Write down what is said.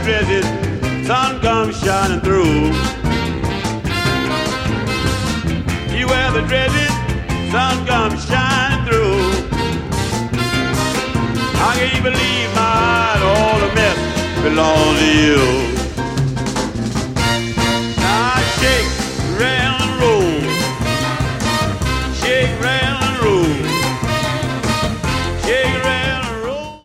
dresses, sun comes shining through. You wear the dresses, sun comes shining through. I can't believe my heart, all the mess belongs to you.